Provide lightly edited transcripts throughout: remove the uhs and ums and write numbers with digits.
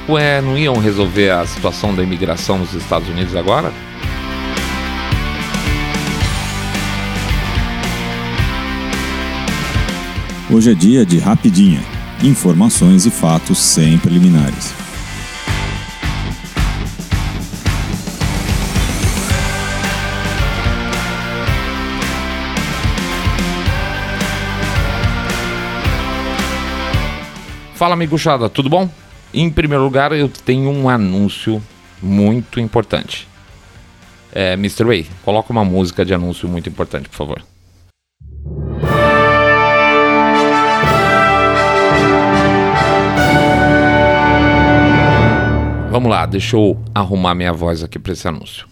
não iam resolver a situação da imigração nos Estados Unidos agora? Hoje é dia de Rapidinha. Informações e fatos sem preliminares. Fala, amiguchada, tudo bom? Em primeiro lugar, eu tenho um anúncio muito importante. Mr. Ray, coloca uma música de anúncio muito importante, por favor. Vamos lá, deixa eu arrumar minha voz aqui para esse anúncio.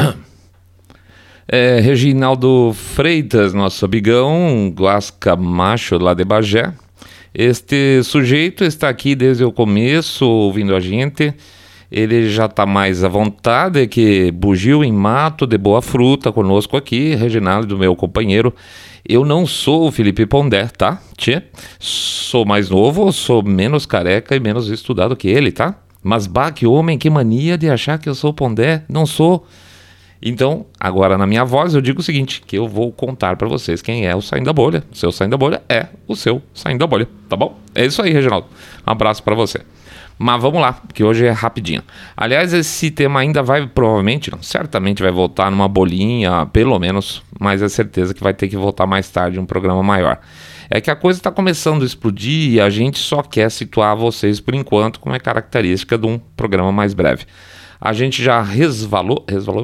Reginaldo Freitas, nosso amigão, Guasca Macho, lá de Bagé. Este sujeito está aqui desde o começo, ouvindo a gente. Ele já está mais à vontade que bugio em mato de boa fruta conosco aqui, Reginaldo, meu companheiro. Eu não sou o Felipe Pondé, tá? Tchê. Sou mais novo, sou menos careca e menos estudado que ele, tá? Mas bah, que homem, que mania de achar que eu sou o Pondé. Não sou. Então, agora na minha voz eu digo o seguinte, que eu vou contar pra vocês quem é o Saindo da Bolha. O seu Saindo da Bolha é o seu Saindo da Bolha, tá bom? É isso aí, Reginaldo. Um abraço pra você. Mas vamos lá, porque hoje é rapidinho. Aliás, esse tema ainda vai, provavelmente, não, certamente vai voltar numa bolinha, pelo menos, mas é certeza que vai ter que voltar mais tarde em um programa maior. É que a coisa está começando a explodir e a gente só quer situar vocês por enquanto, como é característica de um programa mais breve. A gente já resvalou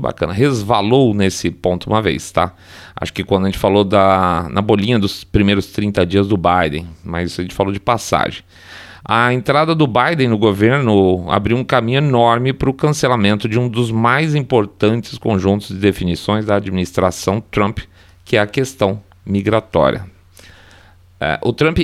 nesse ponto uma vez, tá? Acho que quando a gente falou na bolinha dos primeiros 30 dias do Biden, mas a gente falou de passagem. A entrada do Biden no governo abriu um caminho enorme para o cancelamento de um dos mais importantes conjuntos de definições da administração Trump, que é a questão migratória. O Trump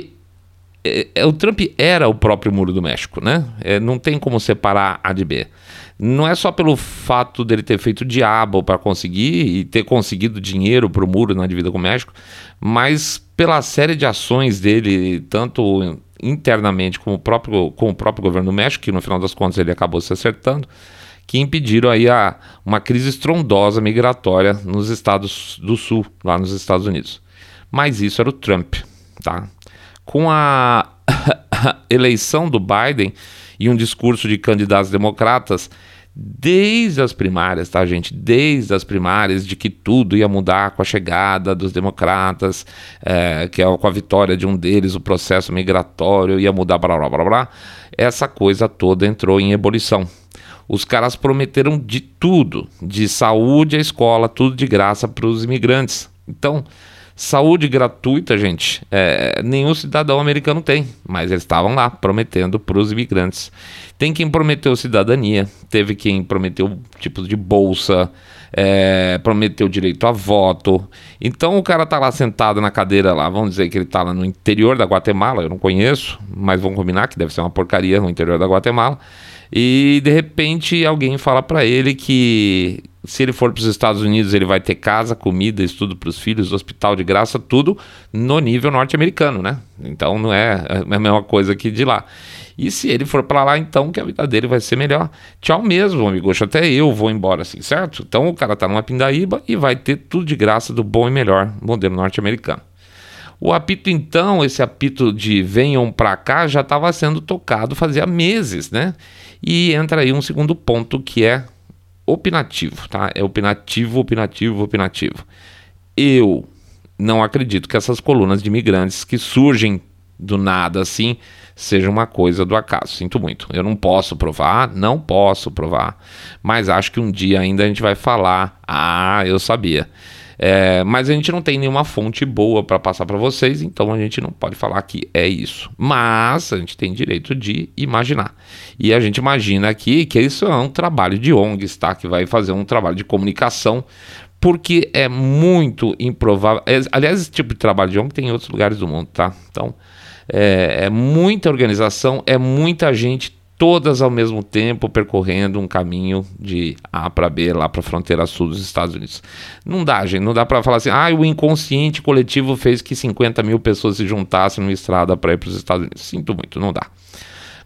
era o próprio Muro do México, né? Não tem como separar A de B. Não é só pelo fato dele ter feito diabo para conseguir e ter conseguido dinheiro para o muro na dívida com o México, mas pela série de ações dele, tanto internamente com o próprio governo do México, que no final das contas ele acabou se acertando, que impediram aí uma crise estrondosa migratória nos estados do sul, lá nos Estados Unidos. Mas isso era o Trump, tá? Com a eleição do Biden e um discurso de candidatos democratas, desde as primárias, tá, gente? Desde as primárias, de que tudo ia mudar com a chegada dos democratas, que é com a vitória de um deles, o processo migratório ia mudar, blá, blá, blá, blá. Essa coisa toda entrou em ebulição. Os caras prometeram de tudo, de saúde à escola, tudo de graça para os imigrantes. Então, saúde gratuita, gente, nenhum cidadão americano tem, mas eles estavam lá prometendo para os imigrantes. Tem quem prometeu cidadania, teve quem prometeu tipo de bolsa, prometeu direito a voto. Então o cara tá lá sentado na cadeira lá, vamos dizer que ele tá lá no interior da Guatemala, eu não conheço, mas vamos combinar que deve ser uma porcaria no interior da Guatemala. E de repente alguém fala para ele que se ele for para os Estados Unidos ele vai ter casa, comida, estudo para os filhos, hospital de graça, tudo no nível norte-americano, né? Então não é a mesma coisa que de lá. E se ele for para lá, então que a vida dele vai ser melhor. Tchau mesmo, amigo, até eu vou embora assim, certo? Então o cara tá numa pindaíba e vai ter tudo de graça do bom e melhor modelo norte-americano. O apito então, esse apito de venham para cá já estava sendo tocado fazia meses, né? E entra aí um segundo ponto que é opinativo, tá? É opinativo. Eu não acredito que essas colunas de imigrantes que surgem do nada assim seja uma coisa do acaso. Sinto muito. Eu não posso provar, mas acho que um dia ainda a gente vai falar, eu sabia. Mas a gente não tem nenhuma fonte boa para passar para vocês, então a gente não pode falar que é isso. Mas a gente tem direito de imaginar. E a gente imagina aqui que isso é um trabalho de ONGs, tá? Que vai fazer um trabalho de comunicação, porque é muito improvável. Aliás, esse tipo de trabalho de ONG tem em outros lugares do mundo, tá? Então, é muita organização, é muita gente, todas ao mesmo tempo percorrendo um caminho de A para B, lá para a fronteira sul dos Estados Unidos. Não dá, gente, não dá para falar assim, o inconsciente coletivo fez que 50 mil pessoas se juntassem numa estrada para ir para os Estados Unidos. Sinto muito, não dá.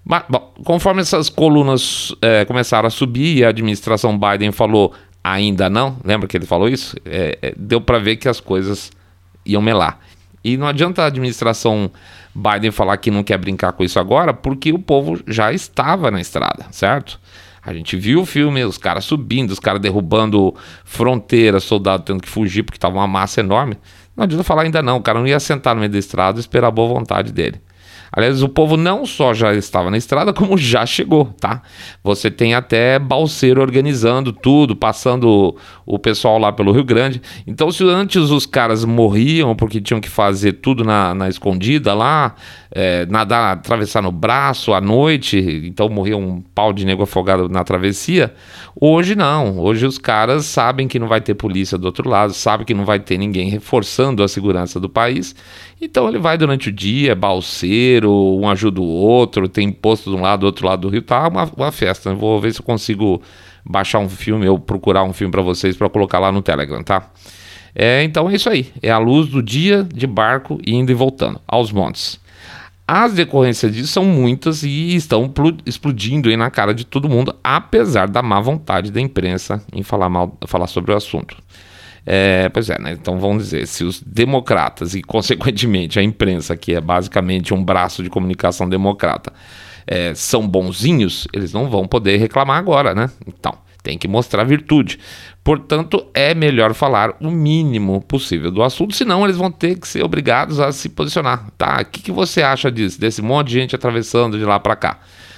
Mas, bom, conforme essas colunas começaram a subir e a administração Biden falou ainda não, lembra que ele falou isso? Deu para ver que as coisas iam melar. E não adianta a administração Biden falar que não quer brincar com isso agora, porque o povo já estava na estrada, certo? A gente viu o filme, os caras subindo, os caras derrubando fronteiras, soldados tendo que fugir porque estava uma massa enorme. Não adianta falar ainda não, o cara não ia sentar no meio da estrada e esperar a boa vontade dele. Aliás, o povo não só já estava na estrada, como já chegou, tá? Você tem até balseiro organizando tudo, passando o pessoal lá pelo Rio Grande. Então, se antes os caras morriam porque tinham que fazer tudo na escondida lá, nadar, atravessar no braço à noite, então morria um pau de nego afogado na travessia, hoje não. Hoje os caras sabem que não vai ter polícia do outro lado, sabem que não vai ter ninguém reforçando a segurança do país. Então ele vai durante o dia, balseiro, um ajuda o outro, tem posto de um lado, do outro lado do rio, tá uma festa. Eu vou ver se eu consigo baixar um filme ou procurar um filme para vocês para colocar lá no Telegram, tá? Então é isso aí, é a luz do dia de barco indo e voltando aos montes. As decorrências disso são muitas e estão explodindo aí na cara de todo mundo, apesar da má vontade da imprensa em falar sobre o assunto. Pois é, né? Então vamos dizer, se os democratas e consequentemente a imprensa, que é basicamente um braço de comunicação democrata, são bonzinhos, eles não vão poder reclamar agora, né? Então tem que mostrar virtude. Portanto, é melhor falar o mínimo possível do assunto, senão eles vão ter que ser obrigados a se posicionar, tá? O que você acha disso, desse monte de gente atravessando de lá para cá?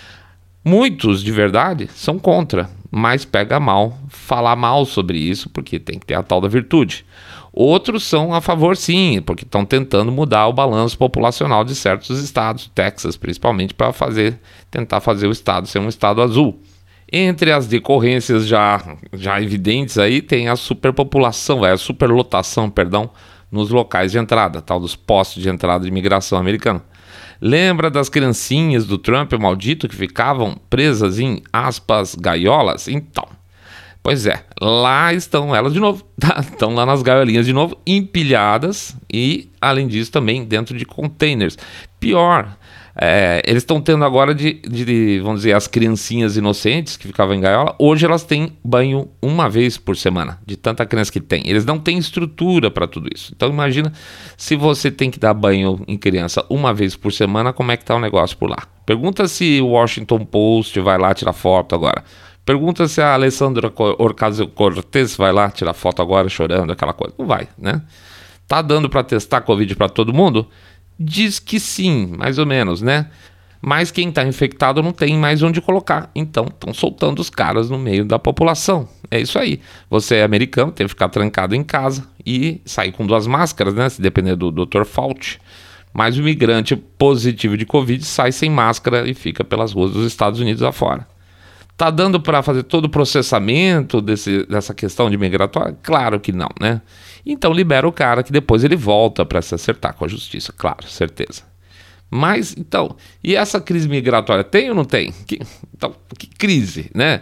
Muitos, de verdade, são contra, mas pega mal falar mal sobre isso, porque tem que ter a tal da virtude. Outros são a favor, sim, porque estão tentando mudar o balanço populacional de certos estados, Texas principalmente, para tentar fazer o estado ser um estado azul. Entre as decorrências já evidentes aí, tem a superpopulação, a superlotação, nos locais de entrada, tal dos postos de entrada de imigração americana. Lembra das criancinhas do Trump, o maldito, que ficavam presas em, aspas, gaiolas? Então, pois é, lá estão elas de novo, tá? Estão lá nas gaiolinhas de novo, empilhadas e, além disso, também dentro de containers. Pior, eles estão tendo agora vamos dizer, as criancinhas inocentes que ficavam em gaiola, hoje elas têm banho uma vez por semana, de tanta criança que tem. Eles não têm estrutura para tudo isso. Então imagina se você tem que dar banho em criança uma vez por semana, como é que tá o negócio por lá? Pergunta se o Washington Post vai lá tirar foto agora. Pergunta se a Alessandra Ocasio-Cortez vai lá tirar foto agora chorando, aquela coisa. Não vai, né? Tá dando para testar Covid para todo mundo? Diz que sim, mais ou menos, né? Mas quem está infectado não tem mais onde colocar. Então, estão soltando os caras no meio da população. É isso aí. Você é americano, tem que ficar trancado em casa e sair com 2 máscaras, né? Se depender do Dr. Fauci. Mas o imigrante positivo de Covid sai sem máscara e fica pelas ruas dos Estados Unidos afora. Tá dando para fazer todo o processamento dessa questão de migratória? Claro que não, né? Então libera o cara que depois ele volta para se acertar com a justiça, claro, certeza. Mas, então, e essa crise migratória tem ou não tem? Que crise, né?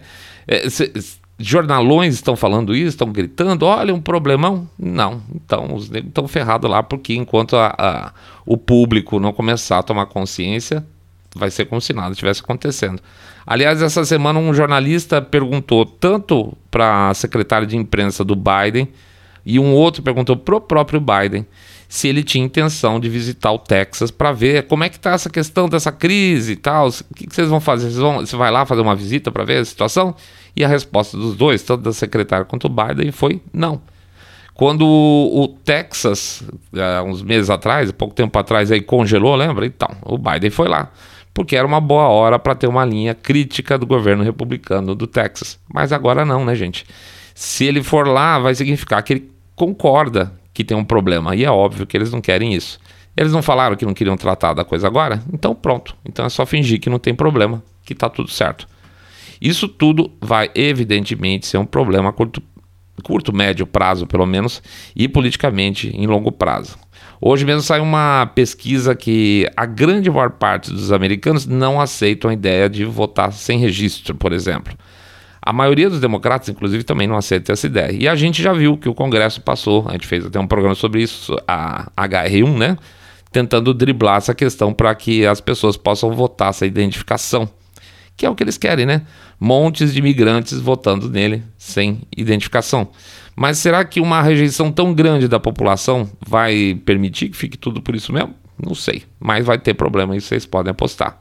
Jornalões estão falando isso, estão gritando, olha, um problemão. Não, então os negros estão ferrados lá, porque enquanto o público não começar a tomar consciência, vai ser como se nada estivesse acontecendo. Aliás, essa semana um jornalista perguntou tanto para a secretária de imprensa do Biden e um outro perguntou para o próprio Biden se ele tinha intenção de visitar o Texas para ver como é que está essa questão dessa crise e tal. O que vocês vão fazer? Você vai lá fazer uma visita para ver a situação? E a resposta dos dois, tanto da secretária quanto do Biden, foi não. Quando o Texas, uns meses atrás, pouco tempo atrás, aí congelou, lembra? Então, o Biden foi lá, porque era uma boa hora para ter uma linha crítica do governo republicano do Texas. Mas agora não, né, gente? Se ele for lá, vai significar que ele concorda que tem um problema. E é óbvio que eles não querem isso. Eles não falaram que não queriam tratar da coisa agora? Então pronto. Então é só fingir que não tem problema, que tá tudo certo. Isso tudo vai evidentemente ser um problema a curto, médio prazo pelo menos, e politicamente em longo prazo. Hoje mesmo saiu uma pesquisa que a grande maior parte dos americanos não aceitam a ideia de votar sem registro, por exemplo. A maioria dos democratas, inclusive, também não aceita essa ideia. E a gente já viu que o Congresso passou, a gente fez até um programa sobre isso, a HR1, né? tentando driblar essa questão para que as pessoas possam votar essa identificação, que é o que eles querem, né? Montes de imigrantes votando nele sem identificação. Mas será que uma rejeição tão grande da população vai permitir que fique tudo por isso mesmo? Não sei, mas vai ter problema, isso vocês podem apostar.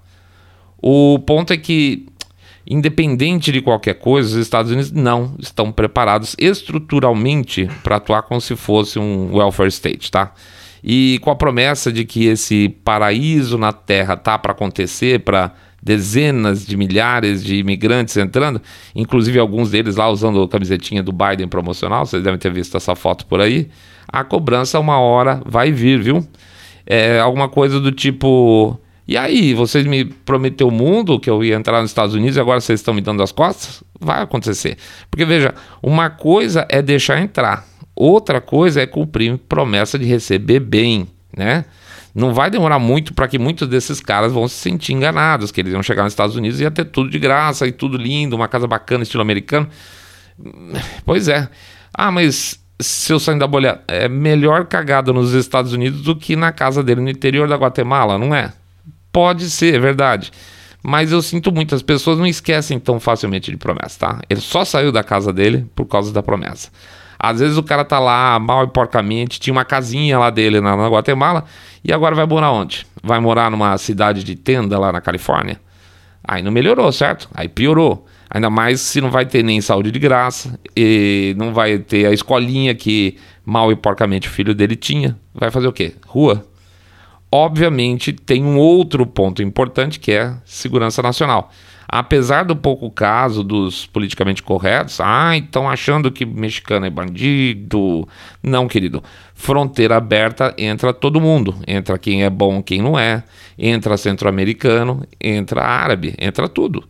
O ponto é que, independente de qualquer coisa, os Estados Unidos não estão preparados estruturalmente para atuar como se fosse um welfare state, tá? E com a promessa de que esse paraíso na Terra tá para acontecer, para dezenas de milhares de imigrantes entrando, inclusive alguns deles lá usando a camisetinha do Biden promocional, vocês devem ter visto essa foto por aí, a cobrança uma hora vai vir, viu? É alguma coisa do tipo... E aí, vocês me prometeu o mundo, que eu ia entrar nos Estados Unidos e agora vocês estão me dando as costas? Vai acontecer. Porque veja, uma coisa é deixar entrar, outra coisa é cumprir promessa de receber bem, né? Não vai demorar muito para que muitos desses caras vão se sentir enganados, que eles iam chegar nos Estados Unidos e ia ter tudo de graça e tudo lindo, uma casa bacana, estilo americano. Pois é. Ah, mas... se eu sair da bolha, é melhor cagada nos Estados Unidos do que na casa dele no interior da Guatemala, não é? Pode ser, é verdade. Mas eu sinto muito, as pessoas não esquecem tão facilmente de promessa, tá? Ele só saiu da casa dele por causa da promessa. Às vezes o cara tá lá mal e porcamente, tinha uma casinha lá dele na Guatemala, e agora vai morar onde? Vai morar numa cidade de tenda lá na Califórnia? Aí não melhorou, certo? Aí piorou. Ainda mais se não vai ter nem saúde de graça, e não vai ter a escolinha que mal e porcamente o filho dele tinha. Vai fazer o quê? Rua. Obviamente tem um outro ponto importante que é segurança nacional. Apesar do pouco caso dos politicamente corretos, estão achando que mexicano é bandido. Não, querido. Fronteira aberta, entra todo mundo. Entra quem é bom, quem não é. Entra centro-americano, entra árabe, entra tudo.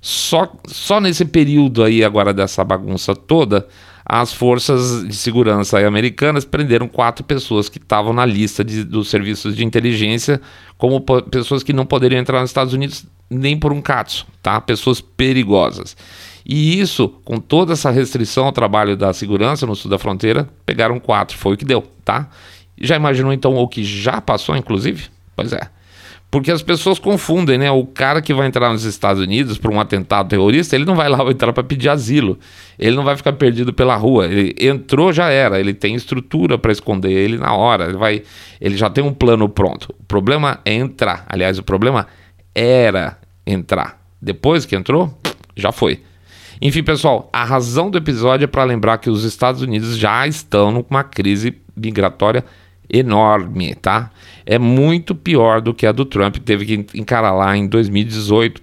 Só nesse período aí agora dessa bagunça toda, as forças de segurança americanas prenderam 4 pessoas que estavam na lista dos serviços de inteligência como pessoas que não poderiam entrar nos Estados Unidos nem por um catso, tá? Pessoas perigosas. E isso, com toda essa restrição ao trabalho da segurança no sul da fronteira, pegaram 4, foi o que deu, tá? Já imaginou então o que já passou, inclusive? Pois é. Porque as pessoas confundem, né? O cara que vai entrar nos Estados Unidos por um atentado terrorista, ele não vai lá entrar para pedir asilo. Ele não vai ficar perdido pela rua. Ele entrou, já era. Ele tem estrutura para esconder ele na hora. Ele já tem um plano pronto. O problema é entrar. Aliás, o problema era entrar. Depois que entrou, já foi. Enfim, pessoal, a razão do episódio é para lembrar que os Estados Unidos já estão numa crise migratória enorme, tá? É muito pior do que a do Trump, teve que encarar lá em 2018,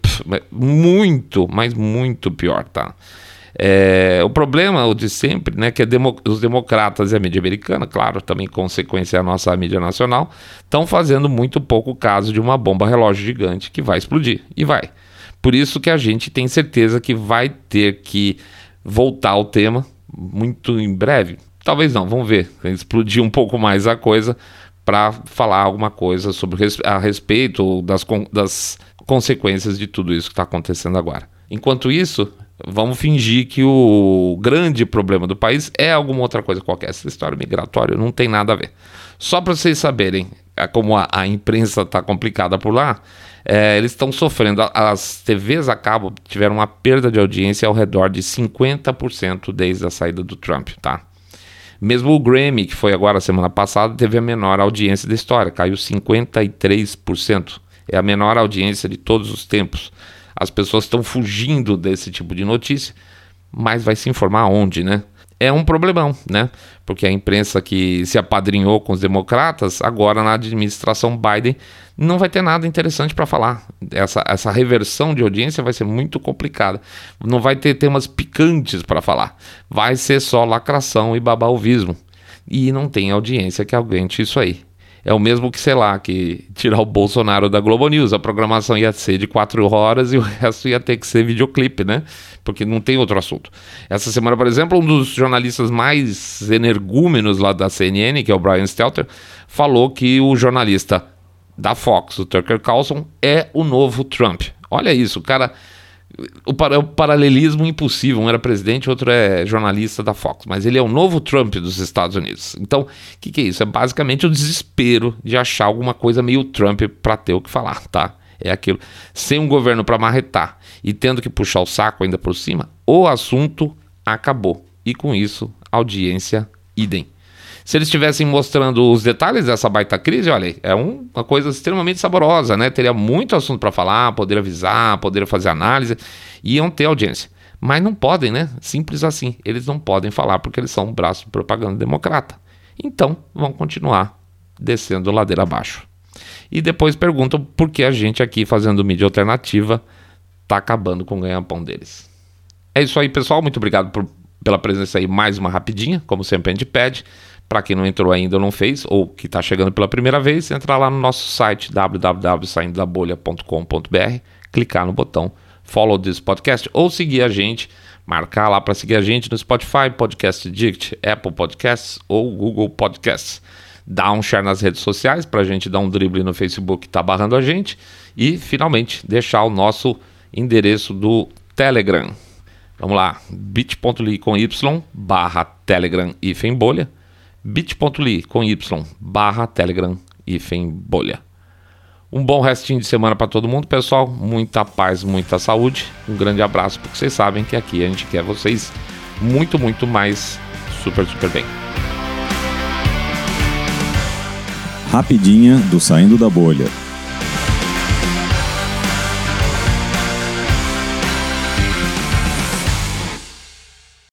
muito, mas muito pior, tá? O problema, o de sempre, né, que os democratas e a mídia americana, claro, também consequência a nossa mídia nacional, estão fazendo muito pouco caso de uma bomba relógio gigante que vai explodir, e vai. Por isso que a gente tem certeza que vai ter que voltar ao tema muito em breve. Talvez não, vamos ver, explodir um pouco mais a coisa para falar alguma coisa sobre a respeito das consequências de tudo isso que está acontecendo agora. Enquanto isso, vamos fingir que o grande problema do país é alguma outra coisa qualquer. Essa história migratória não tem nada a ver. Só para vocês saberem como a imprensa está complicada por lá, eles estão sofrendo. As TVs a cabo tiveram uma perda de audiência ao redor de 50% desde a saída do Trump, tá? Mesmo o Grammy, que foi agora semana passada, teve a menor audiência da história, caiu 53%. É a menor audiência de todos os tempos. As pessoas estão fugindo desse tipo de notícia, mas vai se informar onde, né? É um problemão, né? Porque a imprensa que se apadrinhou com os democratas, agora na administração Biden, não vai ter nada interessante para falar. Essa reversão de audiência vai ser muito complicada. Não vai ter temas picantes para falar. Vai ser só lacração e babaovismo. E não tem audiência que aguente isso aí. É o mesmo que, sei lá, que tirar o Bolsonaro da Globo News. A programação ia ser de 4 horas e o resto ia ter que ser videoclipe, né? Porque não tem outro assunto. Essa semana, por exemplo, um dos jornalistas mais energúmenos lá da CNN, que é o Brian Stelter, falou que o jornalista da Fox, o Tucker Carlson, é o novo Trump. Olha isso, o cara O paralelismo impossível, um era presidente, outro é jornalista da Fox, mas ele é o novo Trump dos Estados Unidos. Então, o que é isso? É basicamente o desespero de achar alguma coisa meio Trump para ter o que falar, tá? É aquilo, sem um governo para marretar e tendo que puxar o saco ainda por cima, o assunto acabou. E com isso, audiência idem. Se eles estivessem mostrando os detalhes dessa baita crise, olha, é uma coisa extremamente saborosa, né? Teria muito assunto para falar, poder avisar, poder fazer análise, iam ter audiência. Mas não podem, né? Simples assim. Eles não podem falar porque eles são um braço de propaganda democrata. Então, vão continuar descendo ladeira abaixo. E depois perguntam por que a gente aqui fazendo mídia alternativa tá acabando com o ganha-pão deles. É isso aí, pessoal. Muito obrigado pela presença aí. Mais uma rapidinha, como sempre a gente pede. Para quem não entrou ainda ou não fez, ou que está chegando pela primeira vez, entra lá no nosso site www.saindodabolha.com.br, clicar no botão Follow this podcast ou seguir a gente, marcar lá para seguir a gente no Spotify, Podcast Addict, Apple Podcasts ou Google Podcasts. Dá um share nas redes sociais para a gente dar um drible no Facebook que está barrando a gente e, finalmente, deixar o nosso endereço do Telegram. Vamos lá, bit.ly/Telegram-bolha, bit.ly/Telegram-bolha. Um bom restinho de semana para todo mundo, pessoal. Muita paz, muita saúde. Um grande abraço, porque vocês sabem que aqui a gente quer vocês muito, muito mais super bem. Rapidinha do Saindo da Bolha.